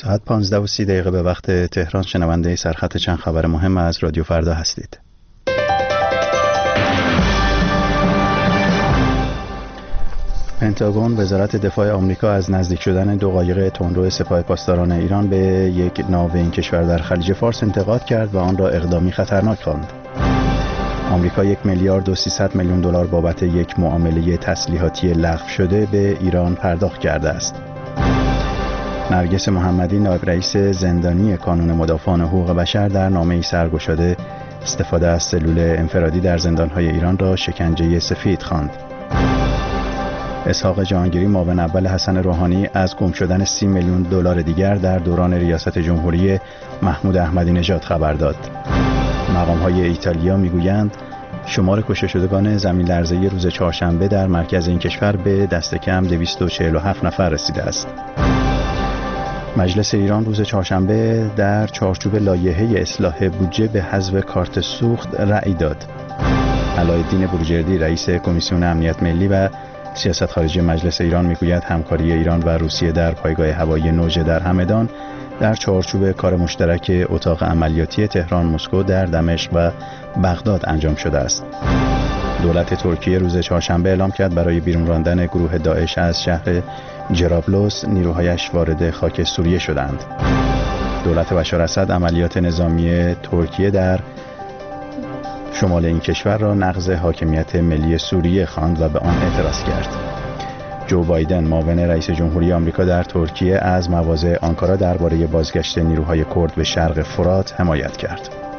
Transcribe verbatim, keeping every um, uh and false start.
ساعت پانزده و سی دقیقه به وقت تهران شنونده سرخط چند خبر مهم از رادیو فردا هستید. پنتاگون وزارت دفاع آمریکا از نزدیک شدن دو قایق تندرو سپاه پاسداران ایران به یک ناو این کشور در خلیج فارس انتقاد کرد و آن را اقدامی خطرناک خواند. آمریکا یک میلیارد و سیصد میلیون دلار بابت یک معامله تسلیحاتی لغو شده به ایران پرداخت کرده است. نرگس محمدی نایب رئیس زندانی کانون مدافعان حقوق بشر در نامه‌ای سرگشاده استفاده از سلول انفرادی در زندان‌های ایران را شکنجه سفید خواند. اسحاق جهانگیری معاون اول حسن روحانی از گم شدن سی میلیون دلار دیگر در دوران ریاست جمهوری محمود احمدی نژاد خبر داد. مقام‌های ایتالیا می‌گویند شمار کشته شدگان زمین لرزه‌ای روز چهارشنبه در مرکز این کشور به دست کم دویست و چهل و هفت نفر رسیده است. مجلس ایران روز چهارشنبه در چارچوب لایحه اصلاح بودجه به حذف کارت سوخت رأی داد. علایالدین بروجردی رئیس کمیسیون امنیت ملی و سیاست خارجی مجلس ایران میگوید همکاری ایران و روسیه در پایگاه هوایی نوژه در همدان در چارچوب کار مشترک اتاق عملیاتی تهران، مسکو در دمشق و بغداد انجام شده است. دولت ترکیه روز چهارشنبه اعلام کرد برای بیرون راندن گروه داعش از شهر جرابلس نیروهایش وارد خاک سوریه شدند. دولت بشار اسد عملیات نظامی ترکیه در شمال این کشور را نقض حاکمیت ملی سوریه خواند و به آن اعتراض کرد. جو بایدن معاون رئیس جمهوری آمریکا در ترکیه از مواضع آنکارا درباره بازگشت نیروهای کرد به شرق فرات حمایت کرد.